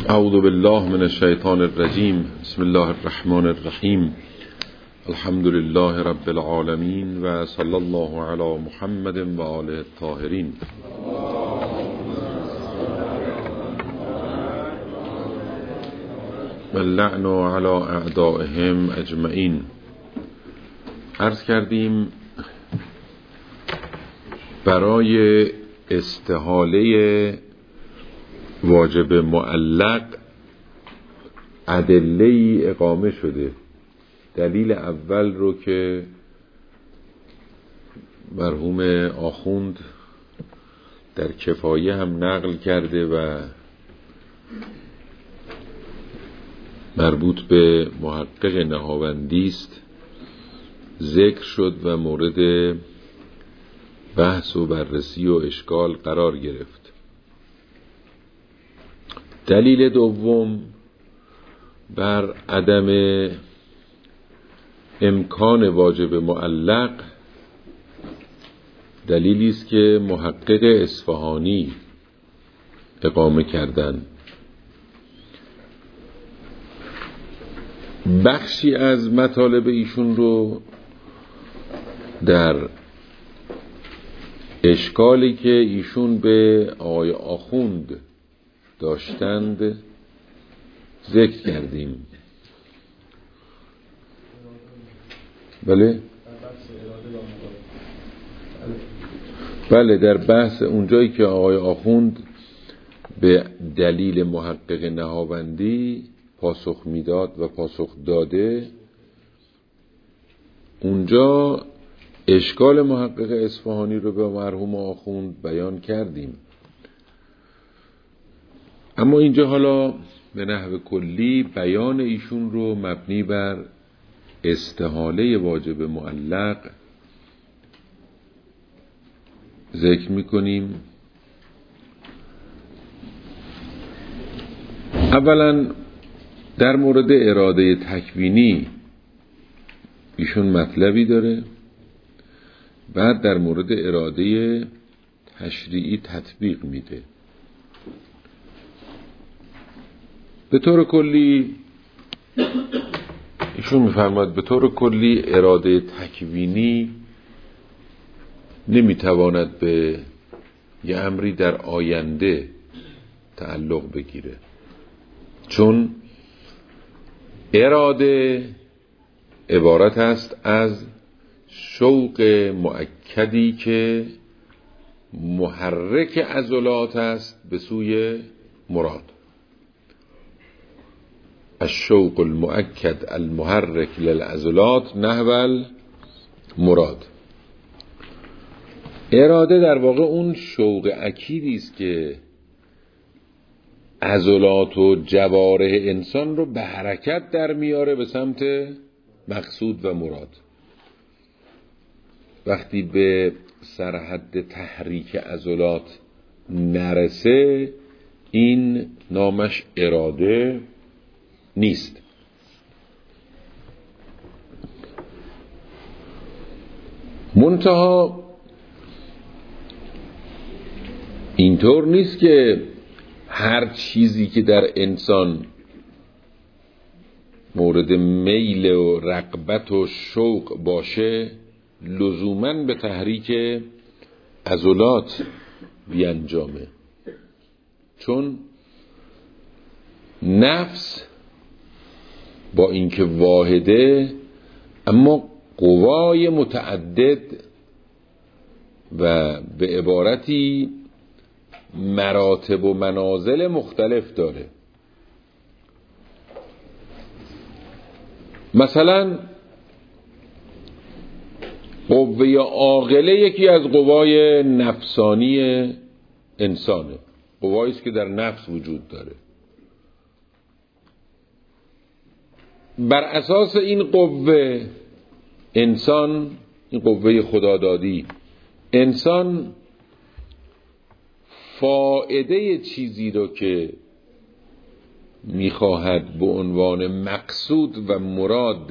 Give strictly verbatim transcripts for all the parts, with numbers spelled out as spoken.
اعوذ بالله من الشیطان الرجیم. بسم الله الرحمن الرحیم. الحمد لله رب العالمین و صلی الله علی محمد و آله الطاهرین. و اللعن علی اعدائهم اجمعین. عرض کردیم برای استحاله واجب معلق ادله‌ای اقامه شده. دلیل اول رو که مرحوم آخوند در کفایه هم نقل کرده و مربوط به محقق نهاوندی است ذکر شد و مورد بحث و بررسی و اشکال قرار گرفت. دلیل دوم بر عدم امکان واجب معلق دلیلی است که محقق اصفهانی اقامه کردند. بخشی از مطالب ایشون رو در اشکالی که ایشون به آقای آخوند داشتند ذکر کردیم. بله بله در بحث اونجایی که آقای آخوند به دلیل محقق نهاوندی پاسخ میداد و پاسخ داده، اونجا اشکال محقق اصفهانی رو به مرحوم آخوند بیان کردیم. اما اینجا حالا به نحو کلی بیان ایشون رو مبنی بر استحاله واجب معلق ذکر میکنیم. اولا در مورد اراده تکوینی ایشون مطلبی داره، بعد در مورد اراده تشریعی تطبیق میده. به طور کلی ایشون میفرماد به طور کلی اراده تکوینی نمیتواند به یه امری در آینده تعلق بگیره، چون اراده عبارت است از شوق مؤکدی که محرک عضلات است به سوی مراد. الشوق المؤکد المحرک للعضلات نحو المراد. اراده در واقع اون شوق اکیدی است که عضلات و جوارح انسان رو به حرکت در میاره به سمت مقصود و مراد. وقتی به سرحد تحریک عضلات نرسه این نامش اراده نیست. منتها اینطور نیست که هر چیزی که در انسان مورد میل و رغبت و شوق باشه لزوماً به تحریک عضلات بیانجامه، چون نفس با اینکه واحده اما قوای متعدد و به عبارتی مراتب و منازل مختلف داره. مثلا قوه عاقله یکی از قوای نفسانی انسانه، قوایی است که در نفس وجود داره. بر اساس این قوه انسان، این قوه خدادادی، انسان فائده چیزی رو که میخواهد به عنوان مقصود و مراد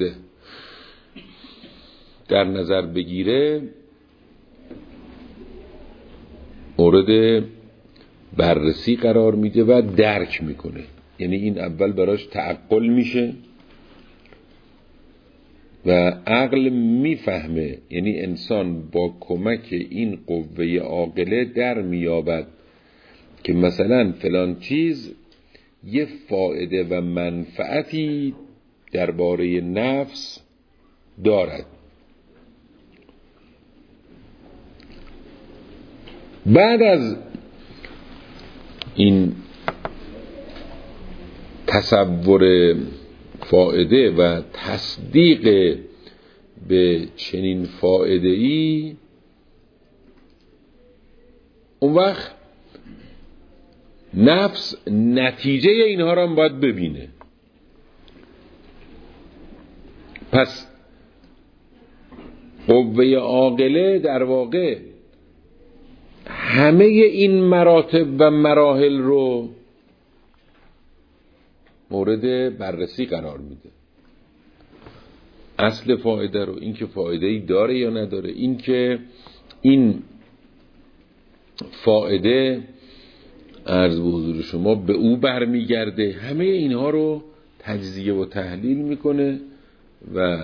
در نظر بگیره مورد بررسی قرار میده و درک میکنه. یعنی این اول براش تعقل میشه و عقل میفهمه، یعنی انسان با کمک این قوه عاقله در میابد که مثلا فلان چیز یه فایده و منفعتی درباره نفس دارد. بعد از این تصور فایده و تصدیق به چنین فایده‌ای، اون وقت نفس نتیجه اینها را هم باید ببینه. پس قوه عاقله در واقع همه این مراتب و مراحل رو مورد بررسی قرار میده. اصل فایده رو، این که فایده‌ای داره یا نداره، این که این فایده عرض به حضور شما به او برمیگرده، همه اینها رو تجزیه و تحلیل میکنه و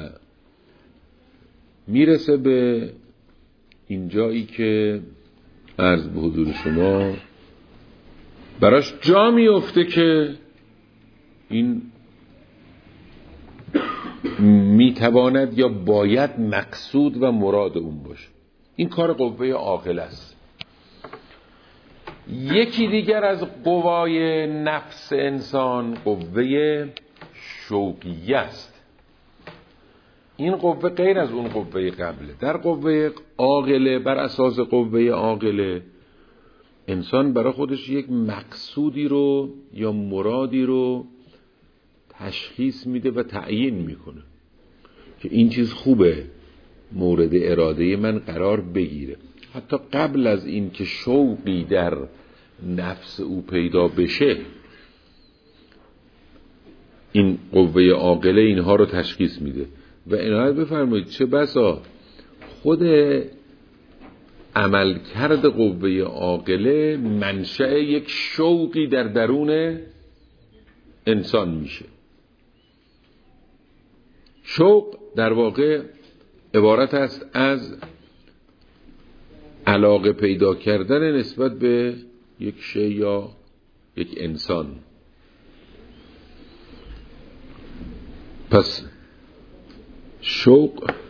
میرسه به این جایی که عرض به حضور شما براش جا میفته که این میتواند یا باید مقصود و مراد اون باشه. این کار قوه عاقل است. یکی دیگر از قوای نفس انسان قوه شوقیه است. این قوه غیر از اون قوه قبله. در قوه عاقله، بر اساس قوه عاقله، انسان برای خودش یک مقصودی رو یا مرادی رو تشخیص میده و تعیین میکنه که این چیز خوبه مورد اراده من قرار بگیره. حتی قبل از این که شوقی در نفس او پیدا بشه، این قوه عاقله اینها رو تشخیص میده. و عنایت بفرمایید چه بسا خود عملکرد قوه عاقله منشأ یک شوقی در درون انسان میشه. شوق در واقع عبارت است از علاقه پیدا کردن نسبت به یک شی یا یک انسان. پس شوق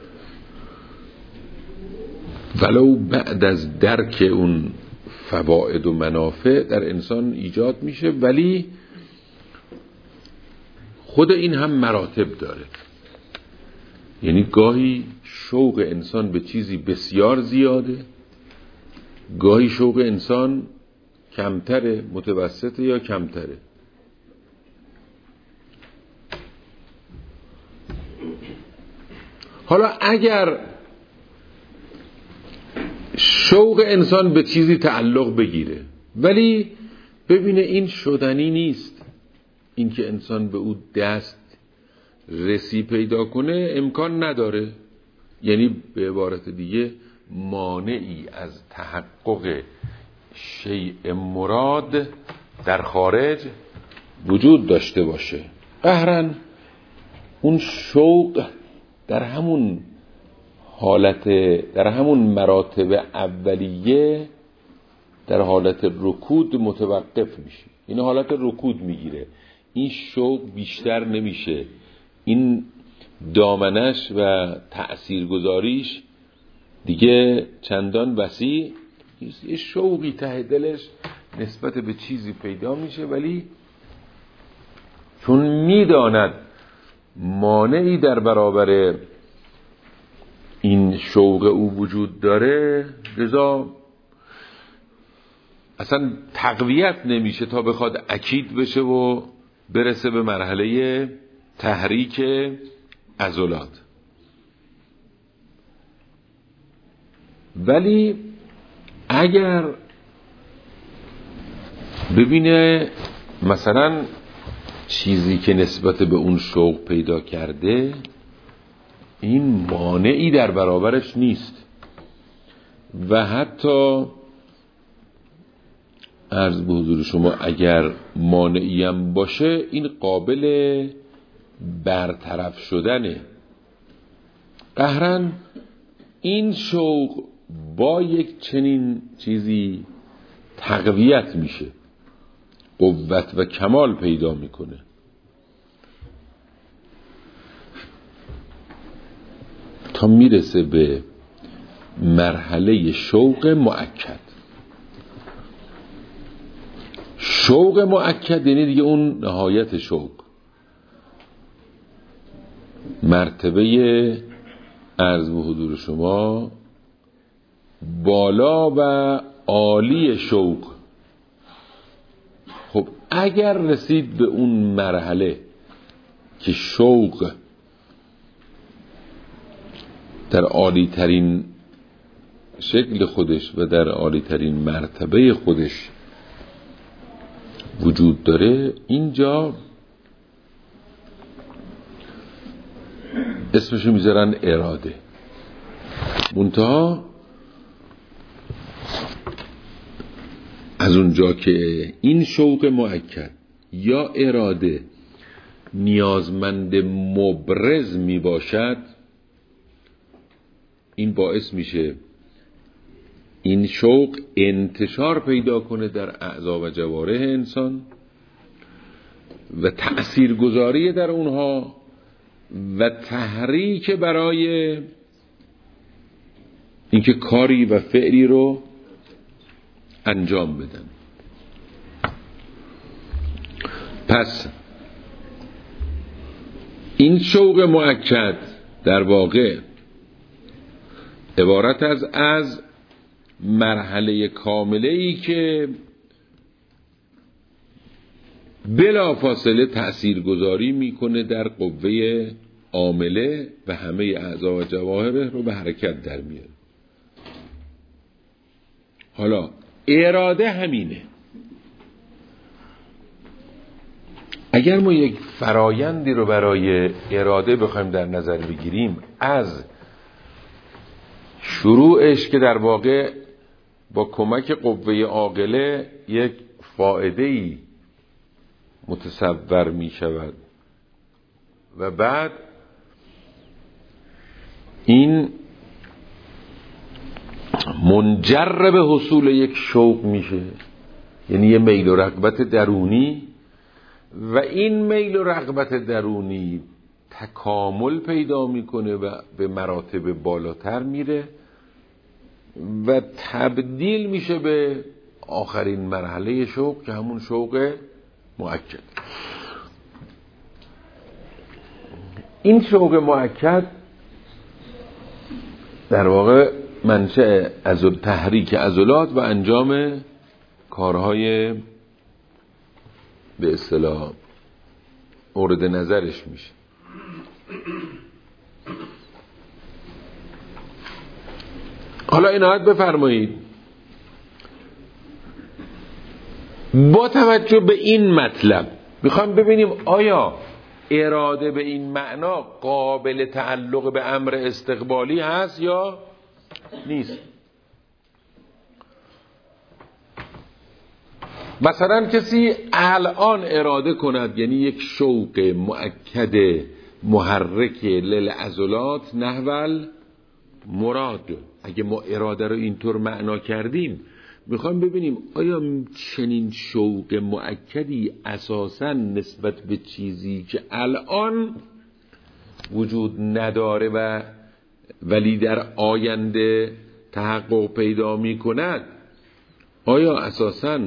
ولو بعد از درک اون فواید و منافع در انسان ایجاد میشه، ولی خود این هم مراتب داره. یعنی گاهی شوق انسان به چیزی بسیار زیاده، گاهی شوق انسان کمتره، متوسطه یا کمتره. حالا اگر شوق انسان به چیزی تعلق بگیره ولی ببینه این شدنی نیست، این که انسان به او دست رسی پیدا کنه امکان نداره، یعنی به عبارت دیگه مانعی از تحقق شیء مراد در خارج وجود داشته باشه، قهرن اون شوق در همون حالت، در همون مراتب اولیه در حالت رکود متوقف میشه. این حالت رکود میگیره، این شوق بیشتر نمیشه، این دامنش و تأثیرگذاریش دیگه چندان وسیع نیست. یه شوقی ته دلش نسبت به چیزی پیدا میشه، ولی چون میداند مانعی در برابر این شوق او وجود داره، لذا اصلا تقویت نمیشه تا بخواد اکید بشه و برسه به مرحله تحریک عضلات. ولی اگر ببینه مثلا چیزی که نسبت به اون شوق پیدا کرده این مانعی در برابرش نیست و حتی عرض به حضور شما اگر مانعی هم باشه این قابل برطرف شدنه. قهرن این شوق با یک چنین چیزی تقویت میشه، قوت و کمال پیدا میکنه. تا میرسه به مرحله شوق مؤکد. شوق مؤکد یعنی دیگه اون نهایت شوق، مرتبه عرض به حضور شما بالا و عالی شوق. خب اگر رسید به اون مرحله که شوق در عالی ترین شکل خودش و در عالی ترین مرتبه خودش وجود داره، اینجا اسمشو میذارن اراده. منتها از اونجا که این شوق مؤکد یا اراده نیازمند مبرز می باشد، این باعث میشه این شوق انتشار پیدا کنه در اعضا و جوارح انسان و تأثیرگذاری در اونها و تحریک برای اینکه کاری و فعلی رو انجام بدن. پس این شوق مؤکد در واقع عبارت از از مرحله کامله‌ای که بلا فاصله تأثیرگذاری میکنه در قوه عامله و همه اعضا و جواهر رو به حرکت در میاره. حالا اراده همینه. اگر ما یک فرایندی رو برای اراده بخوایم در نظر بگیریم، از شروعش که در واقع با کمک قوه عاقله یک فائده‌ای متصور می شود و بعد این منجر به حصول یک شوق میشه، یعنی یه میل و رغبت درونی، و این میل و رغبت درونی تکامل پیدا میکنه و به مراتب بالاتر میره و تبدیل میشه به آخرین مرحله شوق که همون شوق مؤکد. این شوق مؤکد در واقع منشأ از تحریک عضلات و انجام کارهای به اصطلاح مورد نظرش میشه. حالا عنایت بفرمایید، با توجه به این مطلب میخوایم ببینیم آیا اراده به این معنا قابل تعلق به امر استقبالی هست یا نیست. مثلا کسی الان اراده کند، یعنی یک شوق مؤکد محرک للعضلات نحول مراد، اگه ما اراده رو اینطور معنا کردیم میخوایم ببینیم آیا چنین شوق مؤکدی اساساً نسبت به چیزی که الان وجود نداره و ولی در آینده تحقق پیدا می کند، آیا اساساً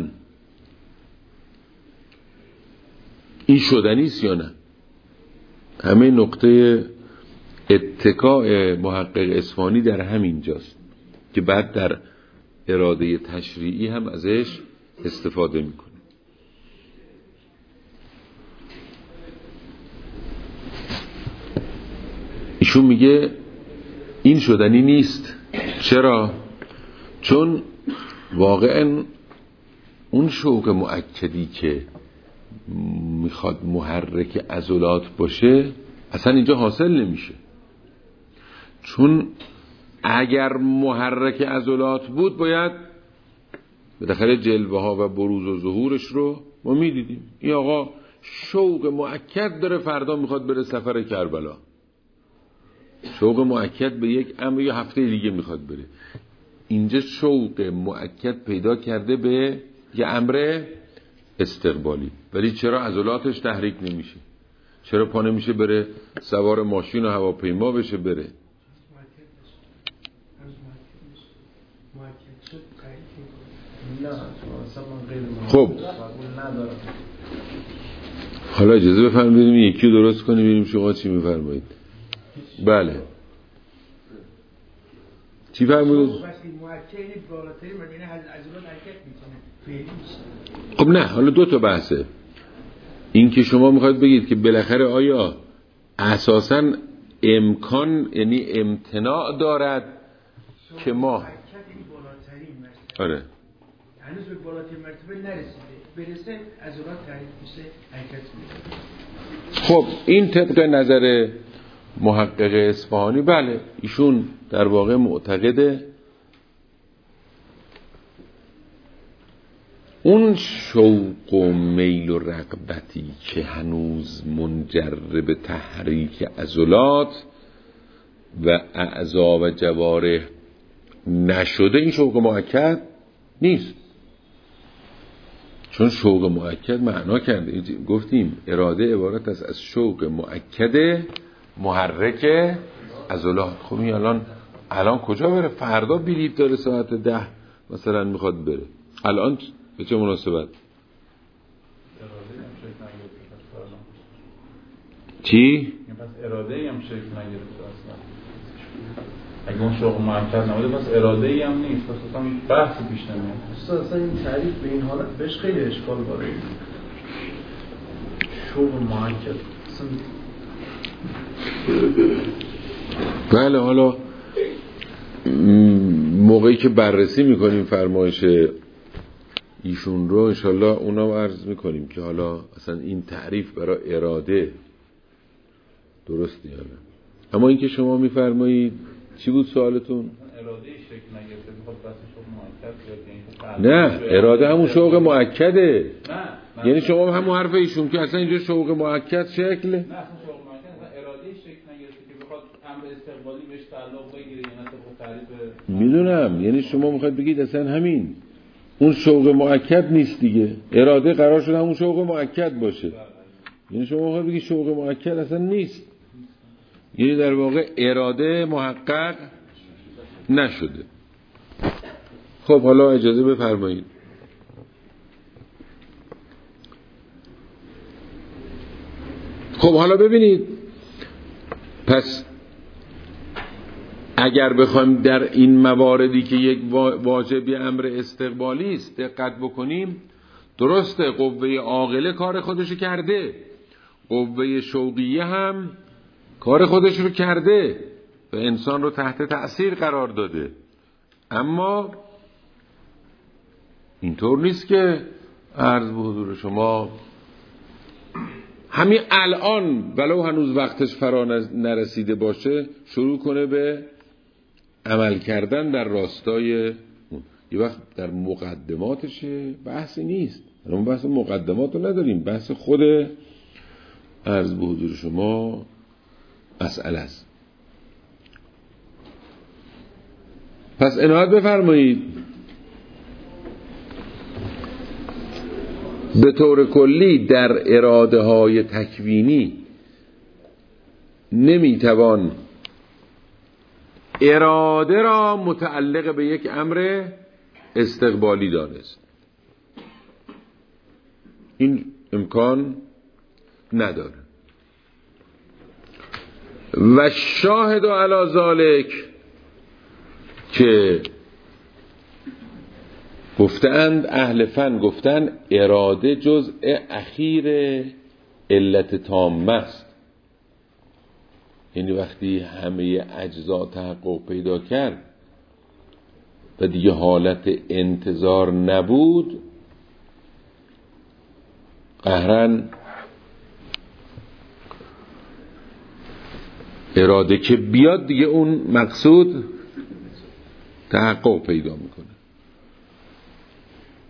این شدنی است یا نه؟ همه نقطه اتکاء محقق اصفهانی در همین جاست که بعد در اراده تشریعی هم ازش استفاده میکنه. ایشون میگه این شدنی نیست. چرا؟ چون واقعا اون شوق مؤکدی که میخواد محرک عضلات باشه اصلا اینجا حاصل نمیشه، چون اگر محرک عضلات بود باید بالاخره جلوه ها و بروز و ظهورش رو ما میدیدیم. این آقا شوق مؤکد داره فردا میخواد بره سفر کربلا، شوق مؤکد به یک امر یا هفته دیگه میخواد بره. اینجا شوق مؤکد پیدا کرده به یه امر استقبالی، ولی چرا عضلاتش تحریک نمیشه؟ چرا پا نمیشه بره سوار ماشین و هواپیما بشه بره؟ خب حالا اجازه بفرمایید بریم یکی رو درست کنیم ببینیم شما چی میفرمایید. بله چی فرمودید؟ خب نه، حالا دو تا بحثه. این که شما میخواید بگید که بالاخره آیا اساساً امکان یعنی امتناع دارد که ما آره هنوز به بالاترین مرتبه نرسیده، برسه عضلات تحریک میشه، حرکت میشه. خب این طبق نظر محقق اصفهانی بله، ایشون در واقع معتقده اون شوق و میل و رغبتی که هنوز منجر به تحریک عضلات و اعضا و جوارح نشده، این شوق مؤکد نیست. چون شوق مؤکد معنا کرده، گفتیم اراده عبارت است از شوق مؤکد محرک عضلات. خب این الان الان کجا بره؟ فردا بلیط داره ساعت ده مثلا میخواد بره، الان به چه مناسبت؟ چی؟ پس اراده ای هم شکل نگرفته اصلا. اگه اون شوق مؤکد نبوده پس اراده ای هم نیست، پس اصلا بحثی پیش نمیاد. اصلا این تعریف به این حالت بهش خیلی اشکال وارد. شوق مؤکد اصلا بله. حالا موقعی که بررسی میکنیم فرمایش ایشون رو انشالله اونا عرض میکنیم که حالا اصلا این تعریف برای اراده درستی یا نه. اما این که شما میفرمایید چی بود سوالتون؟ اراده شکل نگرفته میخواد بس شوق مؤکد بیاد. نه اراده همون شوق مؤکده. نه یعنی شما همون حرف ایشون که اصلا اینجا شوق مؤکد شکل نه، اصلا شوق مؤکد اصلا اراده شکل نگرفته که بخواد امر استقبالی بهش تعلق بگیره یا نه طبق تعریف. میدونم، یعنی شما میخواید بگید اصلا همین اون شوق مؤکد نیست دیگه، اراده قرار شده همون شوق مؤکد باشه. یعنی شما میخواید بگید شوق مؤکد اصلا نیست، یعنی در واقع اراده محقق نشده. خب حالا اجازه بفرمایید. خب حالا ببینید، پس اگر بخوایم در این مواردی که یک واجبی امر استقبالی است دقت بکنیم، درسته قوه عاقله کار خودشو کرده، قوه شوقیه هم کار خودش رو کرده و انسان رو تحت تأثیر قرار داده، اما اینطور نیست که عرض به حضور شما همین الان ولو هنوز وقتش فرا نرسیده باشه شروع کنه به عمل کردن در راستای اون. یه وقت در مقدماتشه، بحثی نیست، ما بحث مقدمات رو نداریم، بحث خود عرض به حضور شما مسئله است. پس عنایت بفرمایید، به طور کلی در اراده های تکوینی نمیتوان اراده را متعلق به یک امر استقبالی دانست، این امکان نداره. و شاهد علی ذالک که گفتند اهل فن، گفتند اراده جزء اخیر علت تامه است، یعنی وقتی همه اجزا تحقق پیدا کرد و دیگه حالت انتظار نبود، قهرن اراده که بیاد دیگه اون مقصود تحقق پیدا میکنه.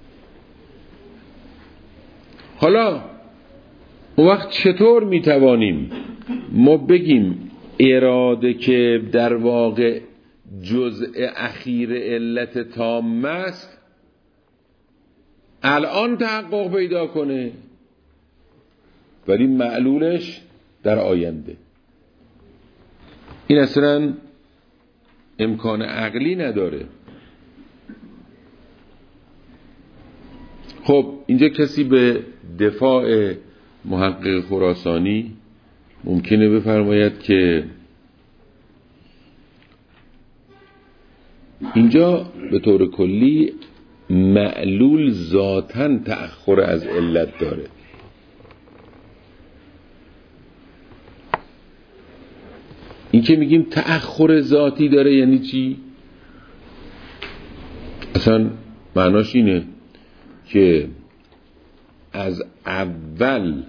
حالا اون وقت چطور میتوانیم ما بگیم اراده که در واقع جزء اخیر علت تام است الان تحقق پیدا کنه ولی معلولش در آینده؟ این اصلا امکان عقلی نداره. خب اینجا کسی به دفاع محقق خراسانی ممکنه بفرماید که اینجا به طور کلی معلول ذاتاً تأخر از علت داره. این که میگیم تأخر ذاتی داره یعنی چی؟ اصلا معناش اینه که از اول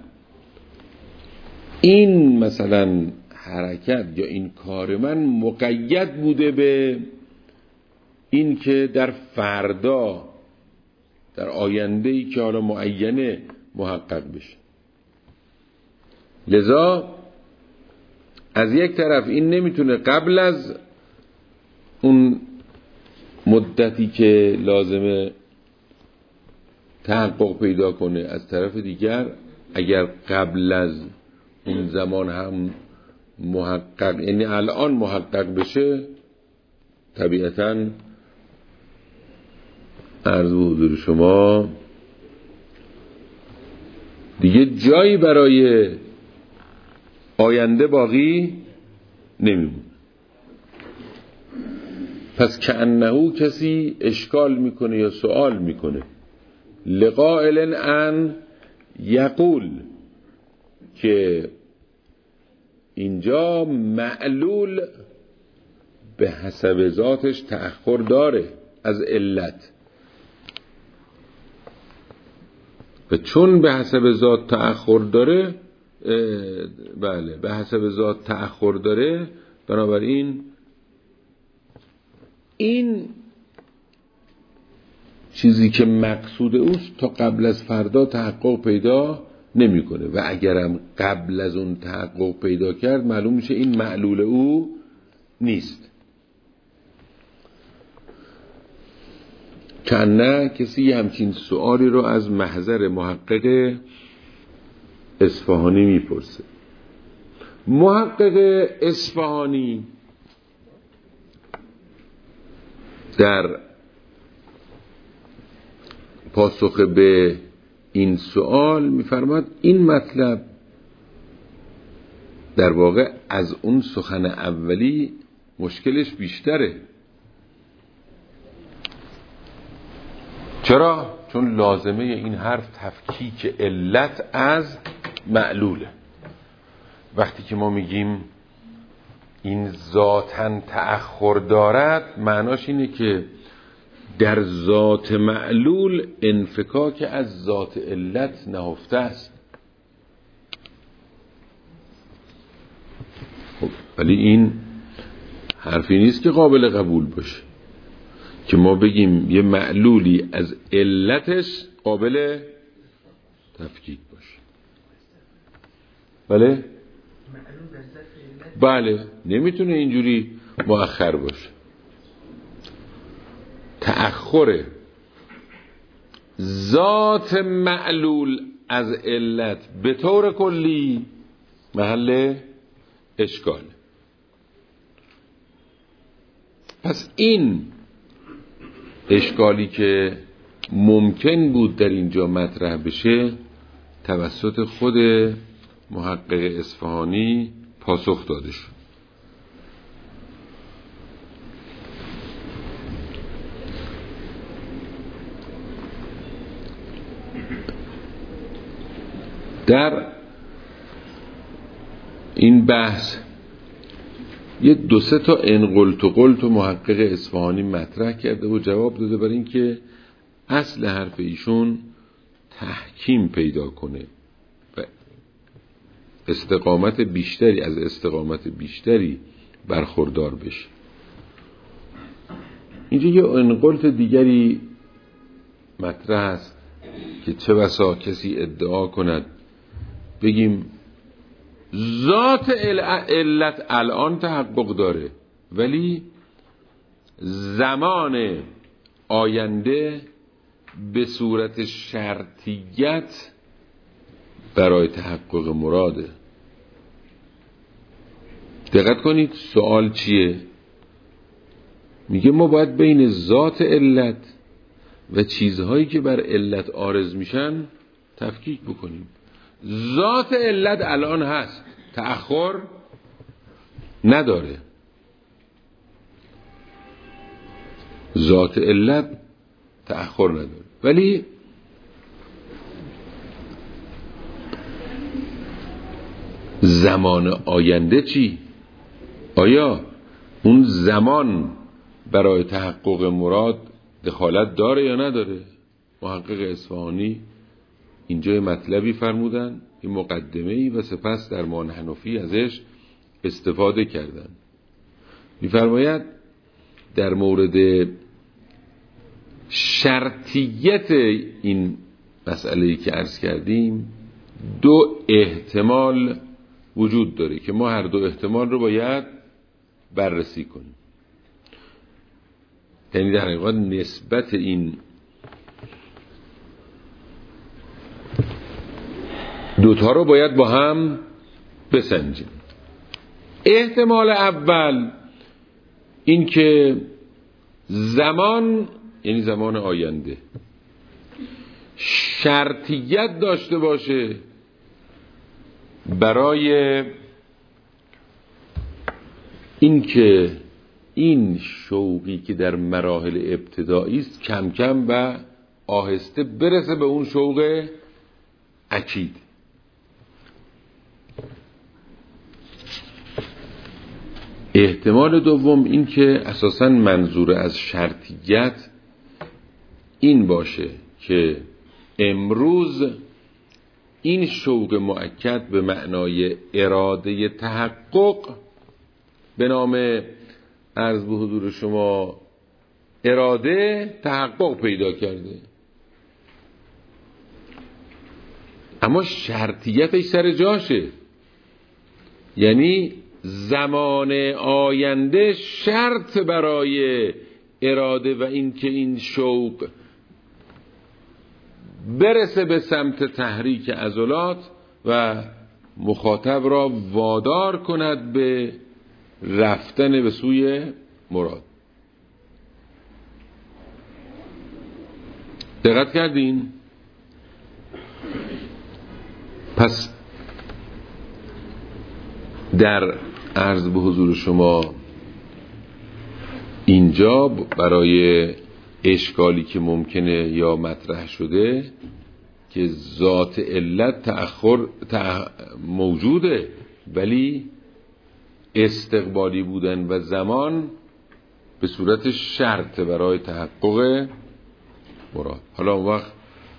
این مثلا حرکت یا این کار من مقید بوده به این که در فردا در آینده‌ای که حالا معینه محقق بشه. لذا از یک طرف این نمیتونه قبل از اون مدتی که لازمه تحقق پیدا کنه، از طرف دیگر اگر قبل از اون زمان هم محقق یعنی الان محقق بشه طبیعتاً عرض به حضور شما دیگه جایی برای آینده باقی نمیمونه. پس کأنه کسی اشکال میکنه یا سوال میکنه لقائل ان یقول که اینجا معلول به حسب ذاتش تأخر داره از علت و چون به حسب ذات تأخر داره بله به حسب ذات تأخر داره بنابراین این چیزی که مقصود اوست تا قبل از فردا تحقق پیدا نمیکنه و اگرم قبل از اون تحقق پیدا کرد معلوم میشه این معلول او نیست. کنه کسی همچین سوالی رو از محضر محقق اصفهانی میپرسه. محقق اصفهانی در پاسخ به این سوال میفرماد این مطلب در واقع از اون سخن اولی مشکلش بیشتره. چرا؟ چون لازمه این حرف تفکیک علت از معلوله. وقتی که ما میگیم این ذاتاً تأخر دارد معناش اینه که در ذات معلول انفکاک از ذات علت نهفته است. خب ولی این حرفی نیست که قابل قبول باشه که ما بگیم یه معلولی از علتش قابل تفکیک باشه. بله؟ بله نمیتونه اینجوری مؤخر باشه. تأخر ذات معلول از علت به طور کلی محل اشکال. پس این اشکالی که ممکن بود در اینجا مطرح بشه توسط خود محقق اصفهانی پاسخ داده شد. در این بحث یه دو سه تا انقلت و قلت و محقق اصفهانی مطرح کرده و جواب داده برای این که اصل حرف ایشون تحکیم پیدا کنه و استقامت بیشتری از استقامت بیشتری برخوردار بشه. اینجا یه انقلت دیگری مطرح است که چه بسا کسی ادعا کند بگیم ذات علت الان تحقق داره ولی زمان آینده به صورت شرطیت برای تحقق مراده. دقت کنید سوال چیه؟ میگه ما باید بین ذات علت و چیزهایی که بر علت عارض میشن تفکیک بکنیم. ذات علت الان هست، تأخر نداره. ذات علت تأخر نداره ولی زمان آینده چی؟ آیا اون زمان برای تحقق مراد دخالت داره یا نداره؟ محقق اصفهانی اینجا مطلبی فرمودن، این مقدمه‌ای و سپس در مان حنفی ازش استفاده کردن. می‌فرماید در مورد شرطیت این مسئله‌ای که عرض کردیم دو احتمال وجود داره که ما هر دو احتمال رو باید بررسی کنیم. یعنی در حقیقت نسبت این دوتا رو باید با هم بسنجیم. احتمال اول این که زمان، یعنی زمان آینده، شرطیت داشته باشه برای این که این شوقی که در مراحل ابتدایی است کم کم و آهسته برسه به اون شوق اکید. احتمال دوم این که اساساً منظور از شرطیت این باشه که امروز این شوق مؤکد به معنای اراده تحقق به نام عرض به حضور شما اراده تحقق پیدا کرده، اما شرطیتش سر جاشه. یعنی زمان آینده شرط برای اراده و این که این شوق برسه به سمت تحریک عضلات و مخاطب را وادار کند به رفتن به سوی مراد. دقت کردین؟ پس در عرض به حضور شما اینجا برای اشکالی که ممکنه یا مطرح شده که ذات علت تأخر تأ... موجوده ولی استقبالی بودن و زمان به صورت شرط برای تحقق مراد. حالا اون وقت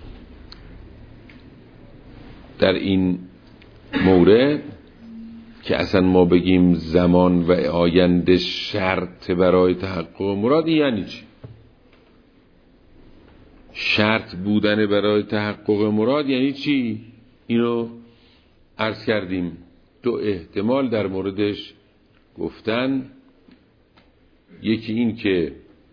در این مورد که اصلا ما بگیم زمان و آینده شرط برای تحقق مراد، یعنی چی؟ شرط بودن برای تحقق مراد یعنی چی؟ اینو عرض کردیم. دو احتمال در موردش گفتن. یکی این که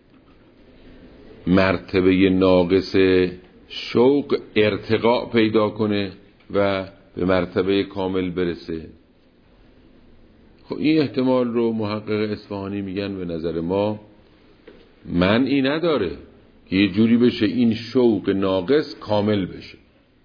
مرتبه ناقص شوق ارتقاء پیدا کنه و به مرتبه کامل برسه. خب این احتمال رو محقق اصفهانی میگن به نظر ما معنی نداره که یه جوری بشه این شوق ناقص کامل بشه،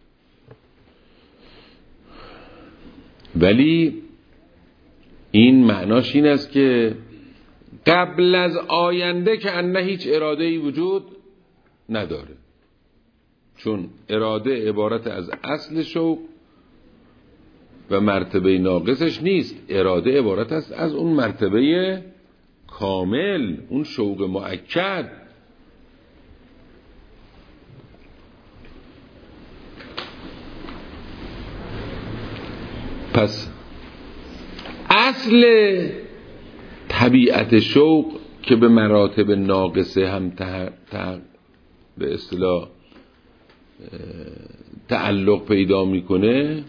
ولی این معناش این است که قبل از آینده که انه هیچ اراده‌ای وجود نداره، چون اراده عبارت از اصل شوق و مرتبه ناقصش نیست. اراده عبارت است از اون مرتبه کامل، اون شوق مؤکد. پس اصل طبیعت شوق که به مراتب ناقصه هم ته... ته... به اصطلاح تعلق پیدا میکنه،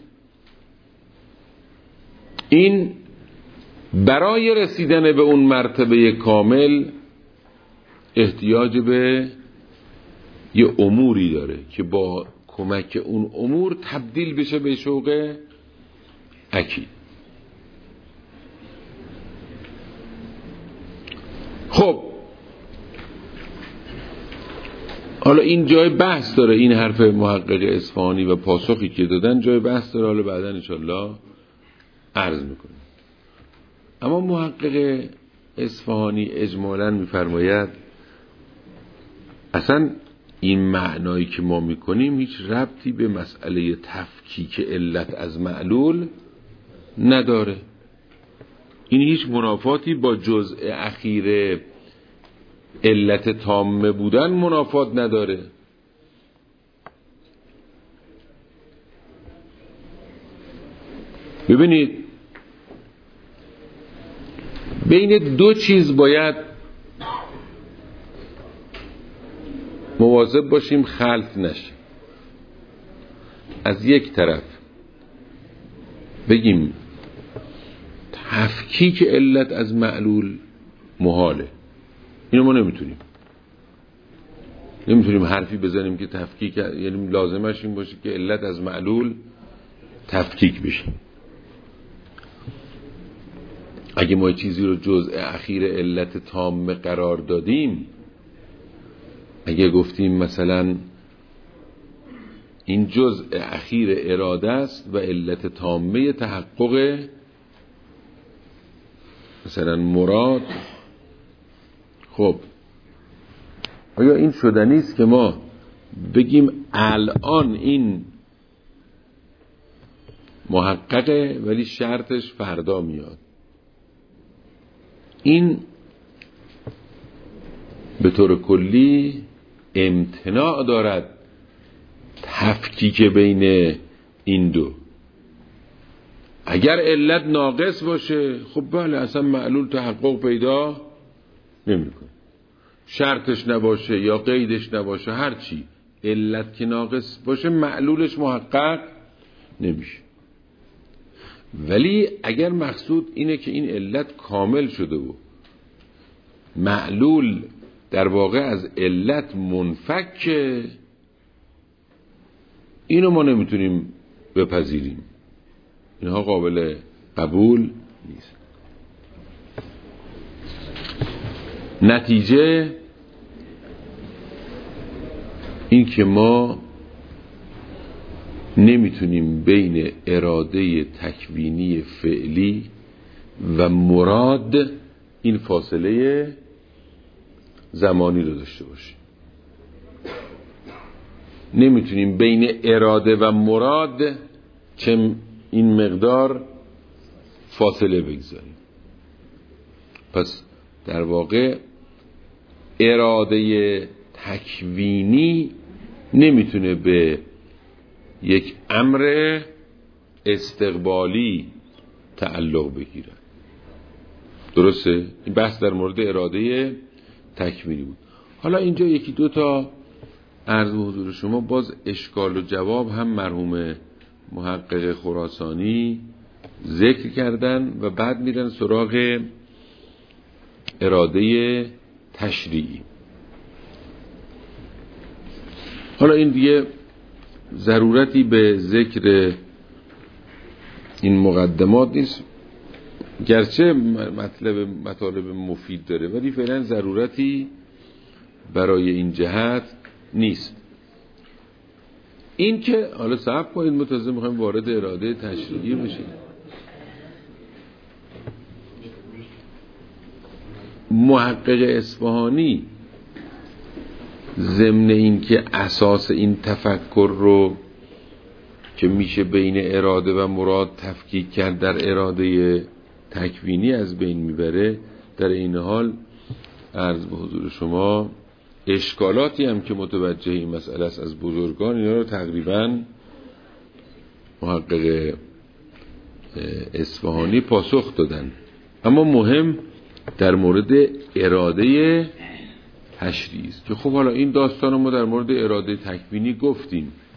این برای رسیدن به اون مرتبه کامل احتیاج به یه اموری داره که با کمک اون امور تبدیل بشه به شوق اکید. خب حالا این جای بحث داره، این حرف محقق اصفهانی و پاسخی که دادن جای بحث داره، حالا بعدا انشالله عرض میکنه. اما محقق اصفهانی اجمالاً میفرماید اصلا این معنایی که ما میکنیم هیچ ربطی به مسئله تفکیک علت از معلول نداره. این هیچ منافاتی با جزء اخیر علت تامه بودن منافات نداره. ببینید بین دو چیز باید مواظب باشیم خلط نشه. از یک طرف بگیم تفکیک علت از معلول محاله، اینو ما نمیتونیم نمیتونیم حرفی بزنیم که تفکیک، یعنی لازمش این باشه که علت از معلول تفکیک بشه. اگه ما چیزی رو جزء اخیر علت تامه قرار دادیم، اگه گفتیم مثلا این جزء اخیر اراده است و علت تامه تحقق مثلا مراد، خب آیا این شدنی است که ما بگیم الان این محققه ولی شرطش فردا میاد؟ این به طور کلی امتناع دارد تفکیک بین این دو. اگر علت ناقص باشه خب بله اصلا معلول تحقق پیدا نمیکنه، شرطش نباشه یا قیدش نباشه، هر چی علت که ناقص باشه معلولش محقق نمیشه. ولی اگر مقصود اینه که این علت کامل شده و معلول در واقع از علت منفکه، اینو ما نمیتونیم بپذیریم، اینها قابل قبول نیست. نتیجه این که ما نمیتونیم بین اراده تکوینی فعلی و مراد این فاصله زمانی رو داشته باشیم. نمیتونیم بین اراده و مراد چه این مقدار فاصله بگذاریم. پس در واقع اراده تکوینی نمیتونه به یک امر استقبالی تعلق بگیره. درسته؟ این بحث در مورد اراده تکوینی بود. حالا اینجا یکی دو تا عرض به حضور شما باز اشکال و جواب هم مرحوم محقق خراسانی ذکر کردن و بعد میرن سراغ اراده تشریعی. حالا این دیگه ضرورتی به ذکر این مقدمات نیست، گرچه مطلب مطالب مفید داره ولی فعلا ضرورتی برای این جهت نیست. این که حالا صبر کنید متأسفانه میخوایم وارد اراده تشریعی بشیم. محقق اصفهانی ضمن این که اساس این تفکر رو که میشه بین اراده و مراد تفکیک کرد در اراده تکوینی از بین میبره، در این حال عرض به حضور شما اشکالاتی هم که متوجه این مسئله است از بزرگان، اینا رو تقریبا محقق اصفهانی پاسخ دادن. اما مهم در مورد اراده تشریعی است که خب حالا این داستان رو ما در مورد اراده تکوینی گفتیم.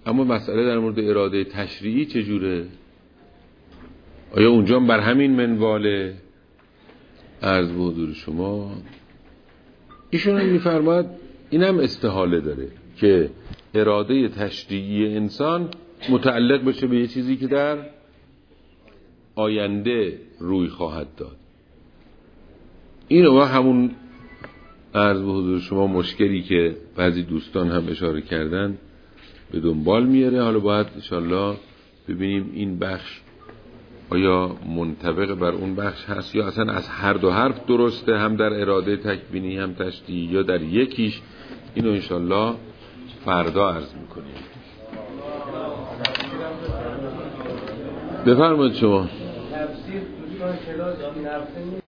اما مسئله در مورد اراده تشریعی چجوره؟ آیا اونجا بر همین منواله؟ عرض به حضور شما ایشون هم میفرماد این هم استحاله داره که اراده تشریعی انسان متعلق بشه به یه چیزی که در آینده روی خواهد داد. این و همون عرض به حضور شما مشکلی که بعضی دوستان هم اشاره کردن به دنبال میاره. حالا باید انشالله ببینیم این بخش آیا منطبق بر اون بخش هست یا اصلا از هر دو حرف درسته، هم در اراده تکوینی هم تشریعی، یا در یکیش. اینو انشالله فردا عرض میکنیم. بفرمایید شما.